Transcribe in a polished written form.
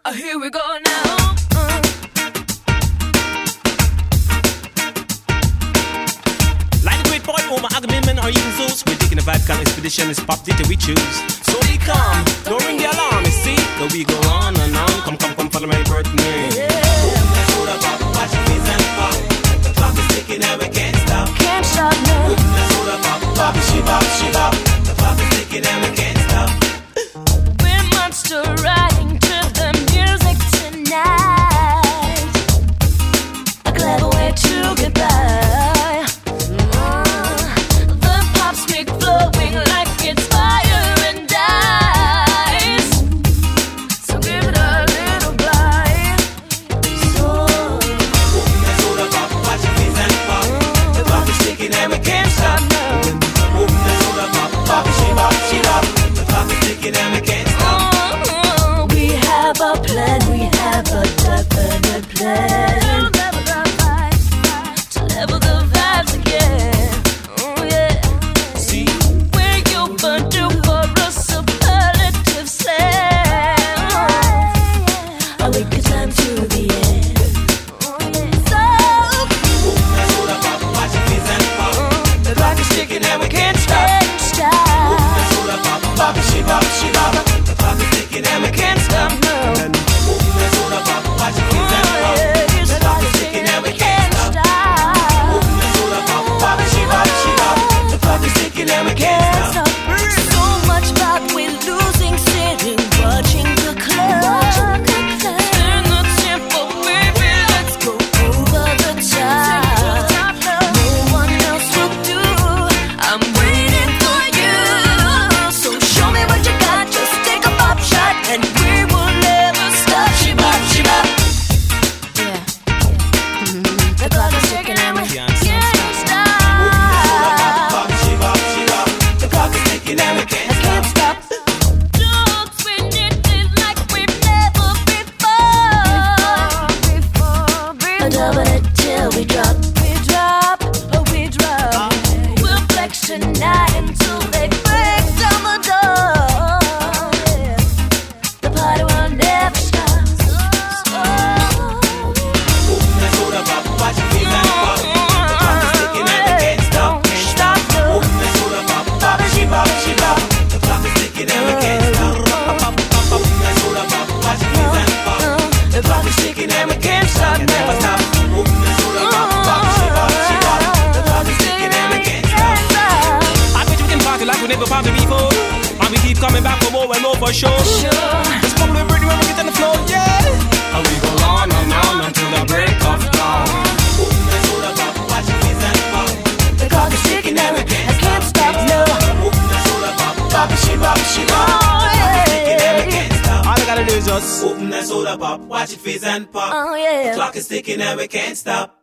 Here we go now. Like the great poet Omar Agamemnon or even Zeus, we're taking a Vatican expedition. It's pop data we choose. So we come, don't ring the alarm. You see, that we go on and on. Come, follow my birthday. Yeah. Hold up, watch your face and pop. The clock is ticking and we can't stop. Can't stop now. Hold up, pop, she bop. The clock is ticking and we can't stop. We're monster riding to the music tonight. A clever way to get by. The pops make flowing like it's fire and ice. So give it a little bite. So Hold up, watch your face and pop. The clock is ticking and we can't stop. Hold up, pop, she bop. The clock is ticking and we can't stop. we have a plan, we have a definite plan. To level the vibes again. Oh yeah. See, We're overdue for a superlative slam. A week of time to the end. Oh yeah. So Hold up, watch your face and pop. The clock is ticking and we can't stop. Hold up, pop, she bop. The clock is ticking and we can't stop. Hold up, watch your face and pop. The clock is ticking and we can't stop. Hold up, pop, she bop. The clock is ticking and we can't stop. So much about we're losing, sitting, watching the clock. Turn the tempo, baby, let's go over the top. No one else will do. I'm waiting for you. So show me what you got. Just take a pop shot, and we will never stop. She bop. Yeah. The clock is ticking and we can't stop. Pop, she bop. The clock is ticking and we can't stop. Can't stop. Don't spin it like we've never before. Double it till we drop. We'll flex tonight until they break down the door. The party will never stop. Hold up, watch your face and pop. The clock is ticking and we can't stop. Hold up, pop, she bop. The clock is ticking and we can't stop. Hold up, watch your face and pop. The clock is ticking and we can't stop. Never stop. Hold up, pop, she bop. The clock is ticking and we can't stop. I bet you can party like we never party before. And we keep coming back for more and more for sure. It's probably pretty when we get on the floor, yeah. And we go on and on until the break of dawn. Hold up, watch your face and pop. The clock is ticking and I can't stop. No. Hold up, pop, she bop. All I gotta do is just Open that soda pop, watch it fizz and pop. Oh yeah. Clock is ticking and we can't stop.